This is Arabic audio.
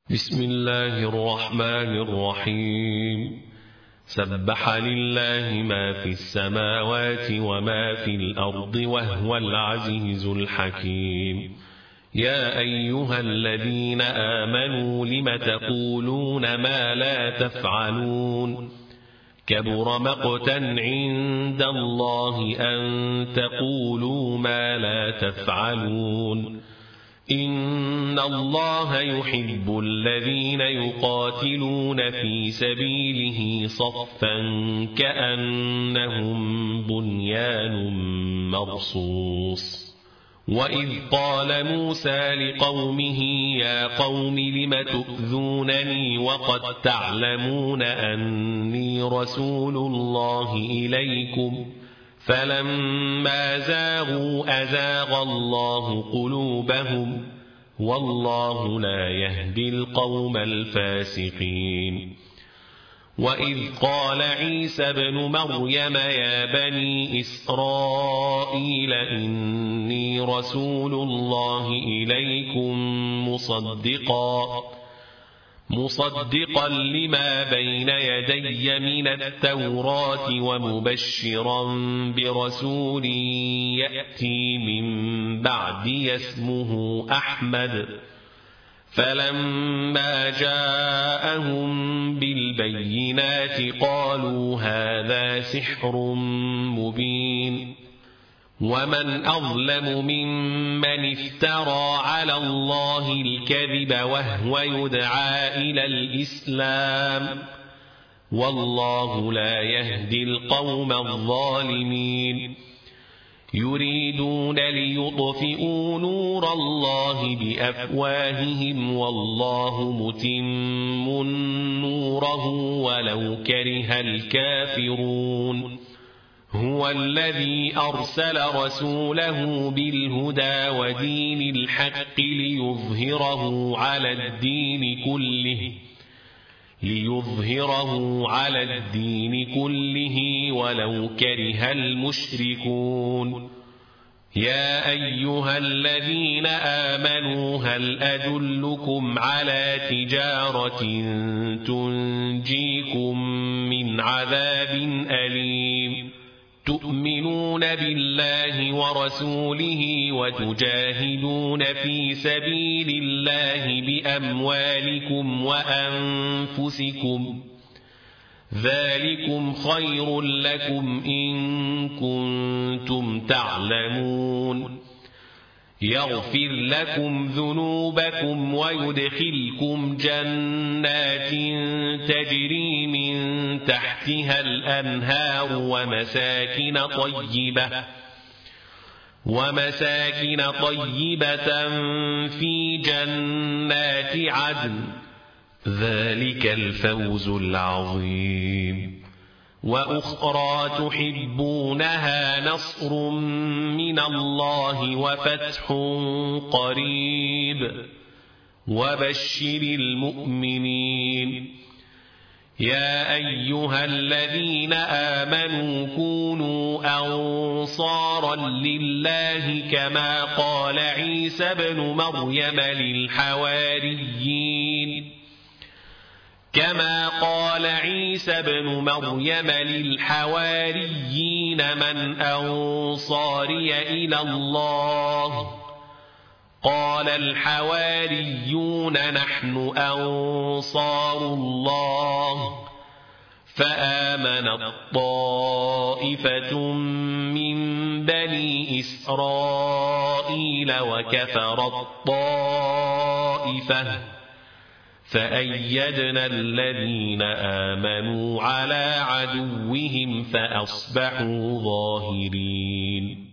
بسم الله الرحمن الرحيم. سبح لله ما في السماوات وما في الأرض وهو العزيز الحكيم. يا أيها الذين آمنوا لم تقولون ما لا تفعلون؟ كبر مقتا عند الله أن تقولوا ما لا تفعلون. إن الله يحب الذين يقاتلون في سبيله صفا كأنهم بنيان مرصوص. وإذ قال موسى لقومه يا قوم لم تؤذونني وقد تعلمون أني رسول الله إليكم فلما زاغوا أزاغ الله قلوبهم والله لا يهدي القوم الفاسقين. وإذ قال عيسى ابن مريم يا بني إسرائيل إني رسول الله إليكم مصدقا لما بين يدي من التوراة ومبشرا برسول يأتي من بعدي اسمه أحمد. فلما جاءهم بالبينات قالوا هذا سحر مبين. ومن أظلم ممن افترى على الله الكذب وهو يدعى إلى الإسلام والله لا يهدي القوم الظالمين. يريدون ليطفئوا نور الله بأفواههم والله متم نوره ولو كره الكافرون. هو الذي أرسل رسوله بالهدى ودين الحق ليظهره على الدين كله ولو كره المشركون. يا أيها الذين آمنوا هل أدلكم على تجارة تنجيكم من عذاب أليم؟ تؤمنون بالله ورسوله وتجاهدون في سبيل الله بأموالكم وأنفسكم ذلكم خير لكم إن كنتم تعلمون. يغفر لكم ذنوبكم ويدخلكم جنات تجري من تحتها الأنهار ومساكن طيبة في جنات عدن ذلك الفوز العظيم. وأخرى تحبونها نصر من الله وفتح قريب وبشر المؤمنين. يا أيها الذين آمنوا كونوا أنصارا لله كما قال عيسى ابن مريم للحواريين من أنصاري إلى الله؟ قال الحواريون نحن أنصار الله. فآمنت طائفة من بني إسرائيل وكفرت طائفة فأيدنا الذين آمنوا على عدوهم فأصبحوا ظاهرين.